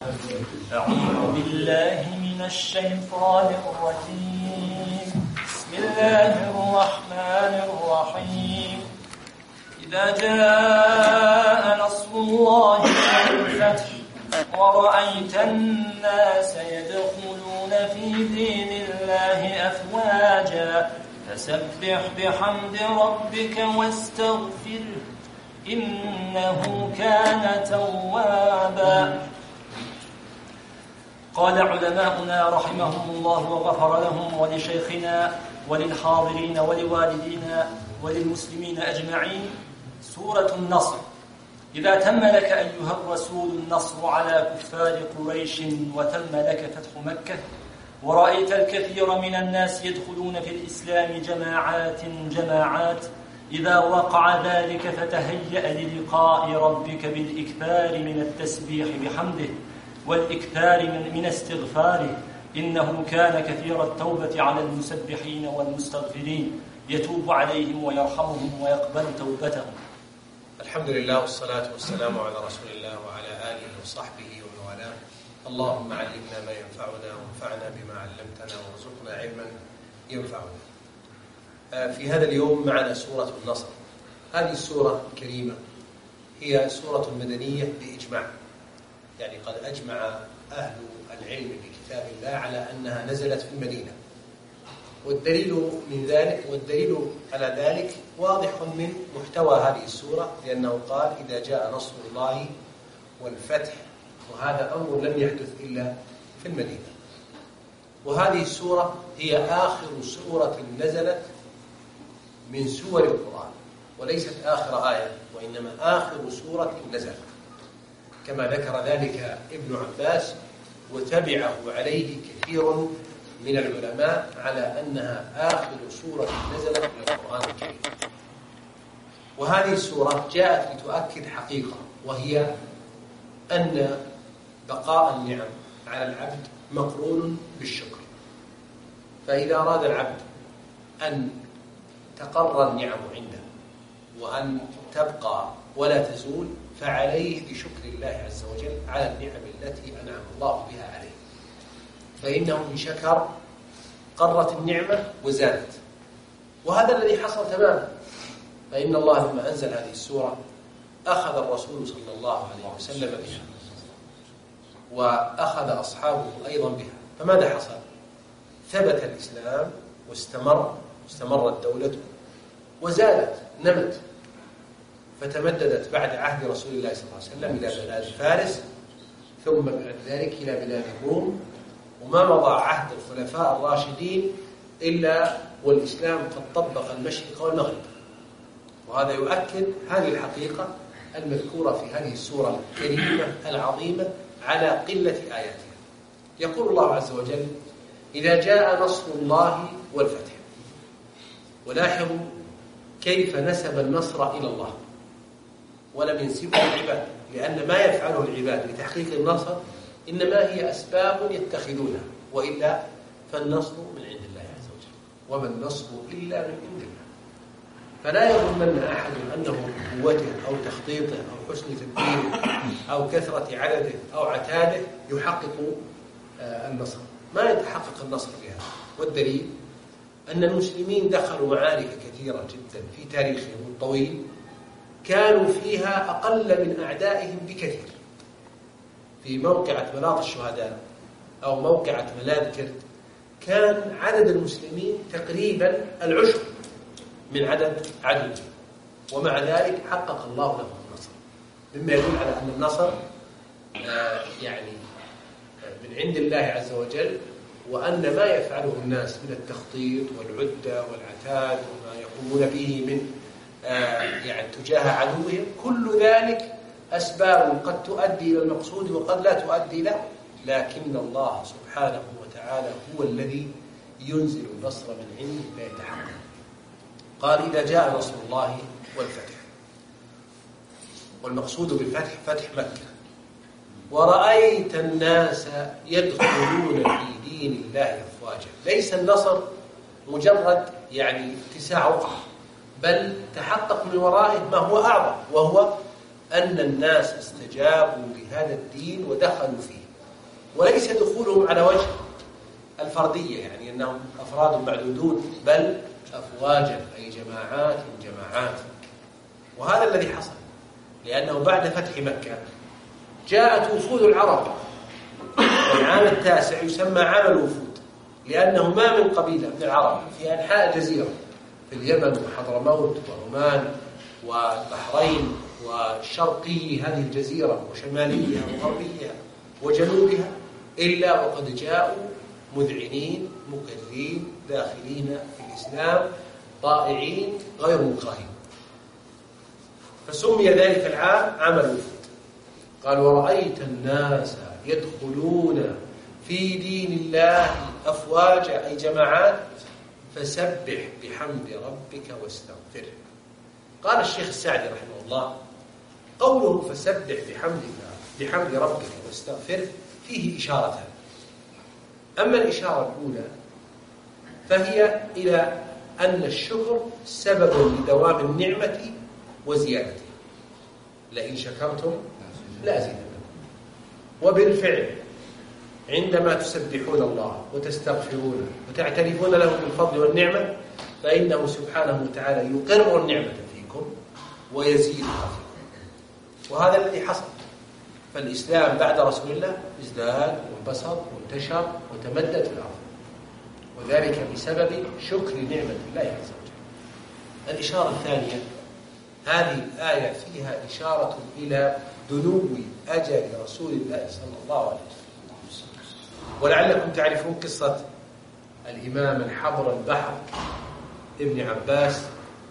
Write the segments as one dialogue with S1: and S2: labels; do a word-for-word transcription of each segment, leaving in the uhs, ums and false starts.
S1: أعوذ بالله من الشيطان الرجيم. بسم الله الرحمن الرحيم. إذا جاء نصر الله والفتح ورأيت الناس يدخلون في دين الله أفواجا فسبح بحمد ربك واستغفره إنه كان توابا. قال علماؤنا رحمهم الله وغفر لهم ولشيخنا وللحاضرين ولوالدينا وللمسلمين أجمعين: سورة النصر. إذا تم لك أيها الرسول النصر على كفار قريش وتم لك فتح مكة ورأيت الكثير من الناس يدخلون في الإسلام جماعات جماعات إذا وقع ذلك فتهيأ للقاء ربك بالإكثار من التسبيح بحمده والإكثار من, من استغفاره إنه كان كثير التوبة على المسبحين والمستغفرين يتوب عليهم ويرحمهم ويقبل توبتهم.
S2: الحمد لله والصلاة والسلام على رسول الله وعلى آله وصحبه ومن والاه. اللهم علمنا ما ينفعنا وانفعنا بما علمتنا وارزقنا علما ينفعنا. في هذا اليوم معنا سورة النصر. هذه السورة الكريمة هي سورة مدنية بإجماع، يعني قد أجمع أهل العلم بكتاب الله على أنها نزلت في المدينة، والدليل من ذلك والدليل على ذلك واضح من محتوى هذه السورة، لأنه قال: إذا جاء نصر الله والفتح، وهذا أمر لم يحدث إلا في المدينة. وهذه السورة هي آخر سورة نزلت من سور القرآن، وليست آخر آية، وإنما آخر سورة نزلت، كما ذكر ذلك ابن عباس، وتبعه عليه كثير من العلماء على أنها آخر سورة نزلت من القرآن الكريم. وهذه السورة جاءت لتؤكد حقيقة، وهي أن بقاء النعم على العبد مقرون بالشكر. فإذا أراد العبد أن تقر النعم عنده وأن تبقى ولا تزول، فعليه بشكر الله عز وجل على النعم التي أنعم الله بها عليه، فإنه إن شكر قرت النعمة وزادت. وهذا الذي حصل تماما، فإن الله لما أنزل هذه السورة أخذ الرسول صلى الله عليه وسلم بها، وأخذ أصحابه أيضا بها. فماذا حصل؟ ثبت الإسلام واستمر واستمرت دولته وزادت نمت، فتمددت بعد عهد رسول الله صلى الله عليه وسلم إلى بلاد فارس، ثم بعد ذلك إلى بلاد الروم، وما مضى عهد الخلفاء الراشدين إلا والإسلام قد طبق المشرق والمغرب. وهذا يؤكد هذه الحقيقة المذكورة في هذه السورة الكريمة العظيمة على قلة آياتها. يقول الله عز وجل: إذا جاء نصر الله والفتح. ولاحظوا كيف نسب النصر إلى الله ولم ينسبه العباد، لأن ما يفعله العباد لتحقيق النصر إنما هي أسباب يتخذونها، وإلا فالنصر من عند الله عز وجل، وما النصر إلا من عند الله. فلا يظن أحد أنه قوته أو تخطيطه أو حسن تدبيره أو كثرة عدده أو عتاده يحقق النصر. ما يتحقق النصر بها. والدليل أن المسلمين دخلوا معارك كثيرة جدا في تاريخهم الطويل كانوا فيها أقل من أعدائهم بكثير. في موقعة بلاط الشهداء أو موقعة ملاذ كرد كان عدد المسلمين تقريبا العشر من عدد عدوهم، ومع ذلك حقق الله لهم النصر، مما يدل على أن النصر يعني من عند الله عز وجل، وأن ما يفعله الناس من التخطيط والعدة والعتاد وما يقومون به من يعني تجاه عدوهم، كل ذلك أسباب قد تؤدي إلى المقصود وقد لا تؤدي له، لكن الله سبحانه وتعالى هو الذي ينزل النصر من عنده فيتحقق. قال: إذا جاء نصر الله والفتح. والمقصود بالفتح فتح مكة. ورأيت الناس يدخلون في دين الله أفواجا. ليس النصر مجرد يعني اتساع وقع، بل تحقق من ورائه ما هو أعظم، وهو أن الناس استجابوا لهذا الدين ودخلوا فيه. وليس دخولهم على وجه الفردية، يعني أنهم أفراد معدودون، بل أفواجا أي جماعات جماعات. وهذا الذي حصل، لأنه بعد فتح مكة جاءت وفود العرب، والعام التاسع يسمى عام الوفود، لأنه ما من قبيلة من العرب في أنحاء الجزيرة، في اليمن وحضرموت وعمان والبحرين وشرقي هذه الجزيرة وشماليها وغربيها وجنوبها، إلا وقد جاءوا مذعنين مكرين داخلين في الإسلام طائعين غير مكرهين. فسمي ذلك العام عام الوفود. قال ورأيت الناس يدخلون في دين الله أفواجا أي جماعات فسبح بحمد ربك واستغفره. قال الشيخ السعدي رحمه الله قوله فسبح بحمد بحمد ربك واستغفره فيه إشارتان. أما الإشارة الأولى فهي إلى أن الشكر سبب لدوام النعمة وزيادتها، لئن شكرتم لأزيدنكم. وبالفعل عندما تسبحون الله وتستغفرونه وتعترفون له بالفضل والنعمة فإنه سبحانه وتعالى يقر النعمة فيكم ويزيدها فيكم. وهذا الذي حصل. فالإسلام بعد رسول الله ازداد وانبسط وانتشر وتمدد في الأرض، وذلك بسبب شكر نعمة الله عز وجل. الإشارة الثانية، هذه الآية فيها إشارة إلى دنو أجل رسول الله صلى الله عليه وسلم. ولعلكم تعرفون قصة الإمام الحبر البحر ابن عباس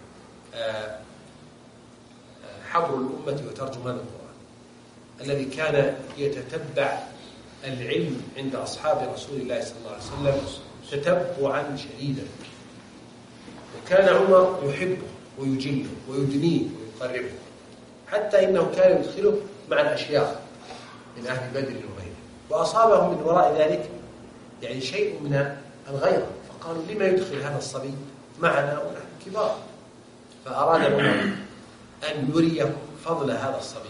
S2: حبر الأمة وترجمان القرآن، الذي كان يتتبع العلم عند أصحاب رسول الله صلى الله عليه وسلم تتبعا شديدا، وكان عمر يحبه ويجله ويدنيه ويقربه، حتى إنه كان يدخله مع الأشياخ من أهل بدر وغيره. وأصابهم من وراء ذلك يعني شيء من الغيرة، فقالوا لما يدخل هذا الصبي معنا ونحن كبار؟ فأراد عمر أن يريه فضل هذا الصبي،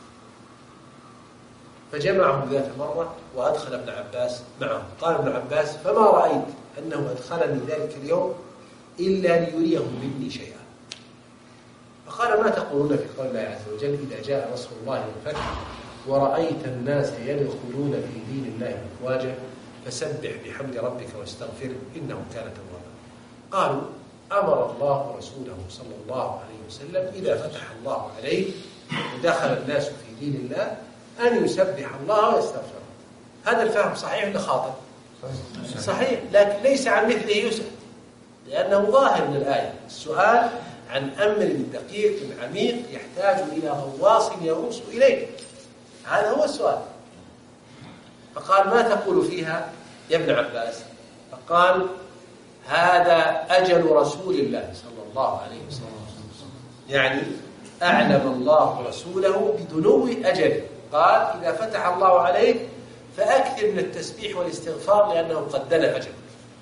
S2: فجمعهم ذات مرة وأدخل ابن عباس معه. قال ابن عباس فما رأيت أنه أدخلني ذلك اليوم إلا ليريهم مني شيئا. فقال ما تقولون في قول الله عز وجل إذا جاء نصر الله والفتح ورأيت الناس يدخلون في دين الله أفواجا فسبح بحمد ربك واستغفره إنه كان توابا. قالوا أمر الله رسوله صلى الله عليه وسلم إذا فتح الله عليه ودخل الناس في دين الله أن يسبح الله ويستغفره. هذا الفهم صحيح ولا خاطئ؟ صحيح، لكن ليس عن مثله يسأل، لأنه ظاهر من الآية. السؤال عن أمر دقيق عميق يحتاج إلى غواص يغوص إليه، هذا هو السؤال. فقال ما تقول فيها يا ابن عباس؟ فقال هذا أجل رسول الله صلى الله عليه وسلم، يعني أعلم الله رسوله بدنو أجله. قال إذا فتح الله عليك فأكثر من التسبيح والاستغفار لأنه قد دنا أجلك،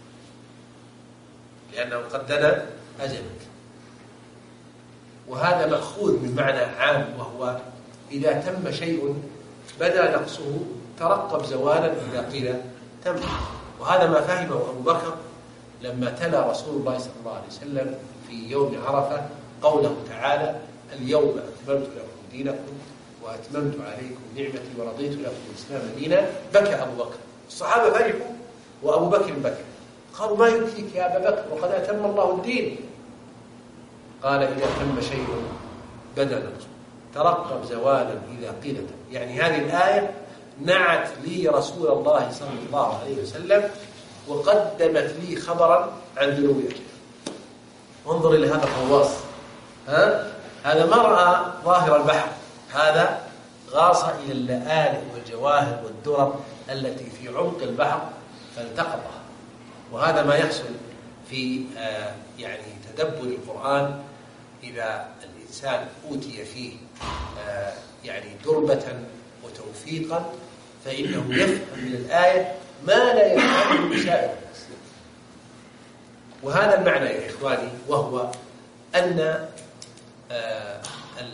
S2: لأنه قد دنا أجلك. وهذا مأخوذ من معنى عام، وهو إذا تم شيء بدأ نقصه ترقب زوالا إذا قيل تم. وهذا ما فهمه أبو بكر لما تلا رسول الله صلى الله عليه وسلم في يوم عرفة قوله تعالى اليوم أكملت لكم دينكم وأتممت عليكم نعمتي ورضيت لكم الإسلام دينا. بكى أبو بكر، الصحابة فرحوا وأبو بكر بكى. قالوا ما يبكيك يا أبا بكر وقد أتم الله الدين؟ قال إذا تم شيء بدأ نقصه ترقب زوالا إذا قيل تم. يعني هذه الآية نعت لي رسول الله صلى الله عليه وسلم وقدمت لي خبرا عن دنو أجله. انظر إلى هذا الغواص، ها؟ هذا ما رأى ظاهر البحر، هذا غاص إلى اللآلئ والجواهر والدرر التي في عمق البحر فالتقطها. وهذا ما يحصل في آه يعني تدبر القرآن إذا الإنسان أوتي فيه آه يعني دربة وتوفيقا فإنه يفهم من الآية ما لا يفهمه سائر الناس. وهذا المعنى يا إخواني، وهو أن آه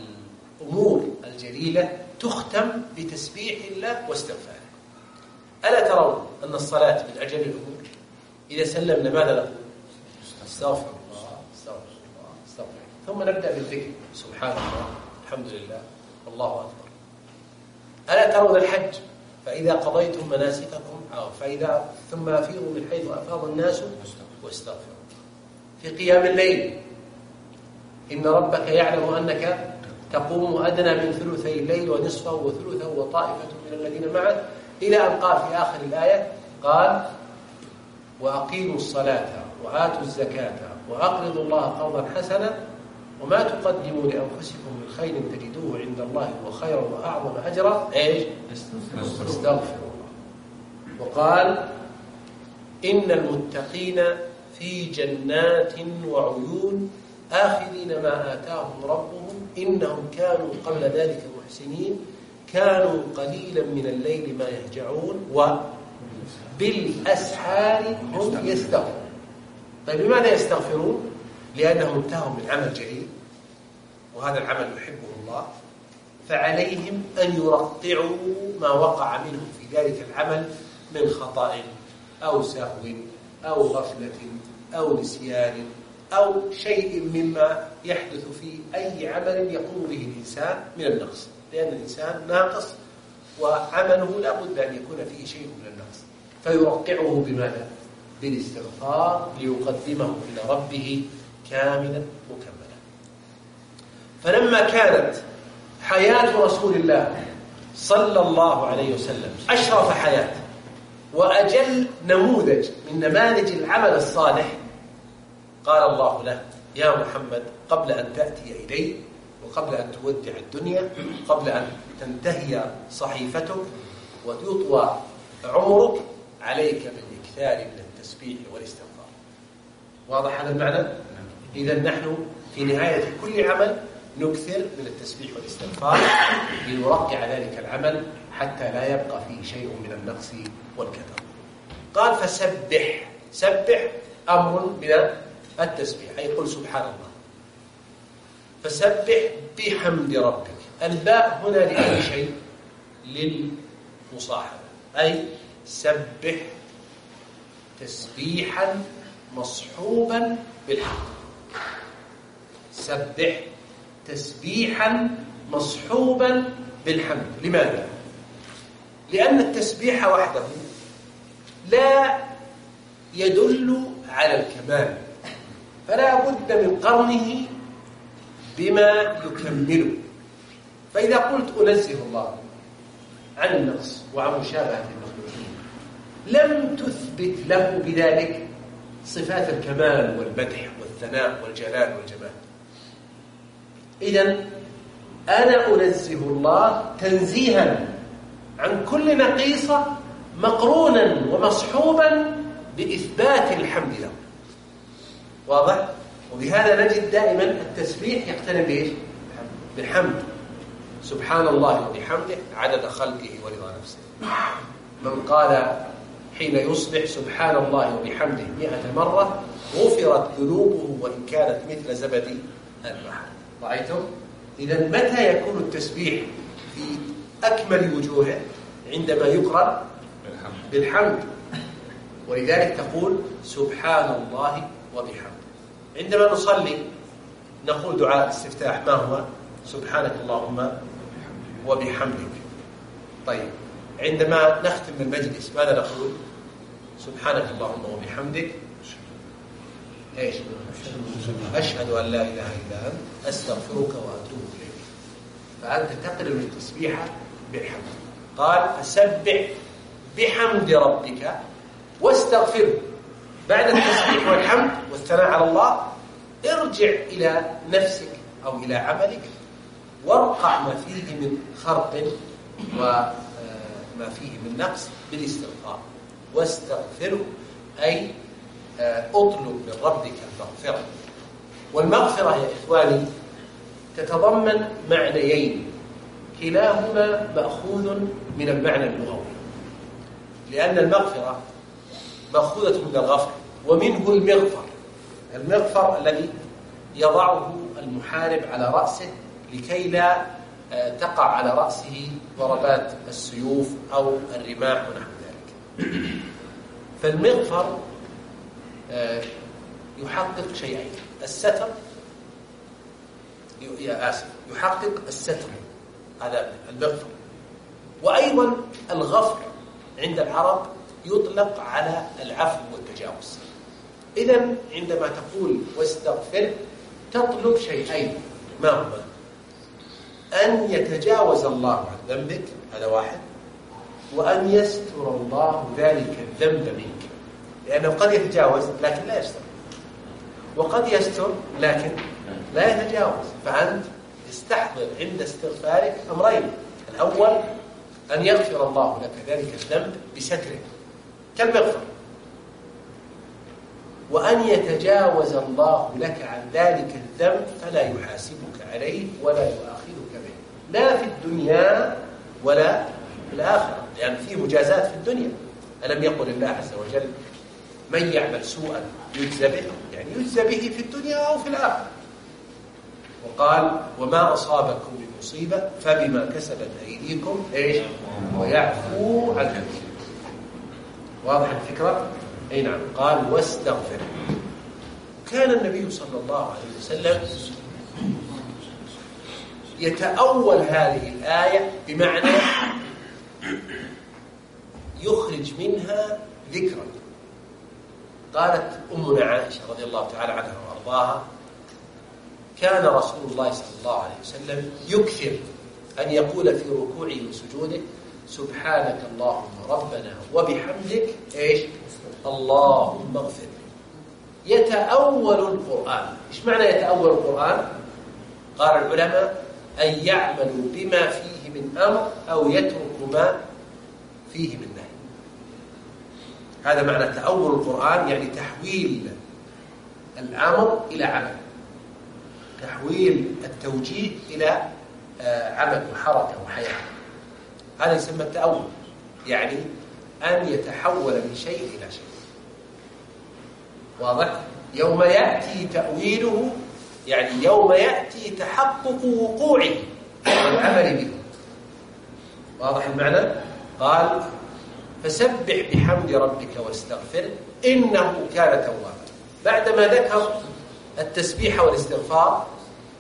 S2: الأمور الجليلة تختم بتسبيح الله واستغفاره. ألا ترون أن الصلاة من أجل الأمور؟ إذا سلمنا ماذا نقول؟ استغفر الله استغفر الله استغفر الله، ثم نبدأ بالذكر سبحان الله الحمد لله والله أكبر. ألا ترون الحج؟ فإذا قضيتم مناسككم أو فإذا ثم أفيضوا من حيث أفاض الناس واستغفروا. في قيام الليل إن ربك يعلم أنك تقوم أدنى من ثلثي الليل ونصفه وثلثه وطائفة من الذين معه، إلى أن قال في آخر الآية قال وأقيموا الصلاة وآتوا الزكاة وأقرضوا الله قرضا حسنا وما تقدموا لأنفسكم من خير تجدوه عند الله هو خيرا وأعظم أجرا إيش؟ استغفروا الله. وقال إن المتقين في جنات وعيون آخذين ما آتاهم ربهم إنهم كانوا قبل ذلك محسنين كانوا قليلا من الليل ما يهجعون وبالأسحار هم يستغفرون. طيب لماذا يستغفرون؟ لأنهم انتهوا من عمل جليل وهذا العمل يحبه الله، فعليهم أن يرقعوا ما وقع منهم في ذلك العمل من خطأ أو سهو أو غفلة أو نسيان أو شيء مما يحدث في أي عمل يقوم به الإنسان من النقص، لأن الإنسان ناقص وعمله لا بد أن يكون فيه شيء من النقص، فيرقعه بماذا؟ بالاستغفار ليقدمه إلى ربه كاملا مكملا. فلما كانت حياة رسول الله صلى الله عليه وسلم أشرف حياة وأجل نموذج من نماذج العمل الصالح، قال الله له يا محمد قبل أن تأتي إلي وقبل أن تودع الدنيا قبل أن تنتهي صحيفتك ويطوى عمرك عليك بالإكثار من التسبيح والاستغفار. واضح هذا المعنى؟ إذا نحن في نهاية كل عمل نكثر من التسبيح والاستغفار لنرقع ذلك العمل حتى لا يبقى فيه شيء من النقص والكثر. قال فسبح، سبح أمر من التسبيح أي قل سبحان الله. فسبح بحمد ربك، الباء هنا لأي شيء؟ للمصاحبة، أي سبح تسبيحا مصحوبا بالحمد. سبح تسبيحا مصحوبا بالحمد. لماذا؟ لأن التسبيح وحده لا يدل على الكمال، فلا بد من قرنه بما يكمله. فإذا قلت أنزه الله عن النقص وعن مشابهة المخلوقين لم تثبت له بذلك صفات الكمال والمدح والثناء والجلال والجمال. إذن أنا أنزه الله تنزيها عن كل نقيصة مقرونا ومصحوبا بإثبات الحمد له. واضح؟ وبهذا نجد دائما التسبيح يقترن بإيش؟ بالحمد. سبحان الله وبحمده عدد خلقه ورضا نفسه. من قال حين يصبح سبحان الله وبحمده مئة مرة غفرت ذنوبه وإن كانت مثل زبد البحر. رأيتم؟ إذا متى يكون التسبيح في أكمل وجوهه؟ عندما يقرأ بالحمد. ولذلك تقول سبحان الله وبحمده. عندما نصلي نقول دعاء الاستفتاح ما هو؟ سبحانك اللهم وبحمدك. طيب عندما نختم المجلس ماذا نقول؟ سبحانك اللهم وبحمدك ايش؟ أشهد أن لا إله إلا أنت أستغفرك وأتوب إليك. فأنت تقرن التسبيح بالحمد. قال فسبح بحمد ربك واستغفره. بعد التسبيح والحمد والثناء على الله ارجع إلى نفسك أو إلى عملك وارقع ما فيه من خرق وما فيه من نقص بالاستغفار. واستغفره أي اطلب من ربك المغفرة. والمغفرة يا إخواني تتضمن معنيين كلاهما مأخوذ من المعنى اللغوي، لأن المغفرة مأخوذة من الغفر ومنه المغفر. المغفر الذي يضعه المحارب على رأسه لكي لا تقع على رأسه ضربات السيوف أو الرماح ونحو ذلك. فالمغفر يحقق شيئين: الستر، يا آسف يحقق الستر، هذا المغفر، وأيضا الغفر عند العرب يطلق على العفو والتجاوز. إذن عندما تقول واستغفر تطلب شيئين، ما هما؟ أن يتجاوز الله عن ذنبك، هذا واحد، وأن يستر الله ذلك الذنب منك، لأنه قد يتجاوز لكن لا يستر، وقد يستر لكن لا يتجاوز. فأنت استحضر عند استغفارك أمرين: الأول أن يغفر الله لك ذلك الذنب بستره كالمغفر، وأن يتجاوز الله لك عن ذلك الذنب فلا يحاسبك عليه ولا يؤاخذك به، لا في الدنيا ولا في الآخرة، لأن يعني فيه مجازات في الدنيا. ألم يقل الله عز وجل: من يعمل سوءا يجزى به، يعني يجزى به في الدنيا أو في الآخرة. وقال: وما أصابكم من مصيبة فبما كسبت أيديكم إيش ويعفو عن كثير. واضح الفكرة؟ أي نعم. قال: واستغفر. كان النبي صلى الله عليه وسلم يتأول هذه الآية بمعنى يخرج منها ذكرا. قالت أمنا عائشة رضي الله تعالى عنها وأرضاها: كان رسول الله صلى الله عليه وسلم يكثر أن يقول في ركوعه وسجوده: سبحانك اللهم ربنا وبحمدك إيش اللهم اغفر. يتأول القرآن. إيش معنى يتأول القرآن؟ قال العلماء: أن يعملوا بما فيه من أمر أو يتركوا ما فيه من نهي. هذا معنى تأول القرآن، يعني تحويل الأمر إلى عمل، تحويل التوجيه إلى عمل وحركة وحياة. هذا يسمى التأول، يعني أن يتحول من شيء إلى شيء. واضح؟ يوم يأتي تأويله، يعني يوم يأتي تحقق وقوعه والعمل به. واضح المعنى؟ قال: فسبح بحمد ربك واستغفر إنه كان توابا. بعدما ذكر التسبيح والاستغفار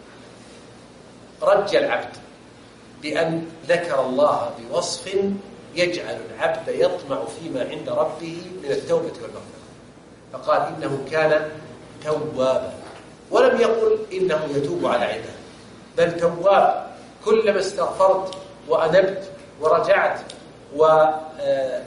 S2: رج العبد بأن ذكر الله بوصف يجعل العبد يطمع فيما عند ربه من التوبة والمغفرة، فقال: إنه كان توابا، ولم يقل إنه يتوب على عباده، بل تواب. كلما استغفرت وأنبت ورجعت وطلبت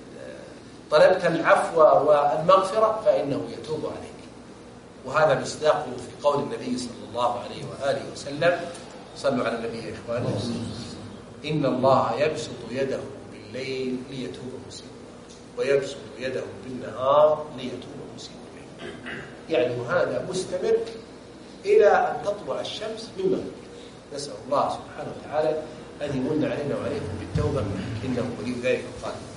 S2: العفو والمغفرة فإنه يتوب عليك. وهذا مصداقه في قول النبي صلى الله عليه وآله وسلم: صلوا على النبي يا إخواني: إن الله يبسط يده بالليل ليتوب مسيء، ويبسط يده بالنهار ليتوب مسيء. يعني هذا مستمر إلى أن تطلع الشمس من مغربها. نسأل الله سبحانه وتعالى أن يمن علينا وعليكم بالتوبة، إنه ولي ذلك القادر.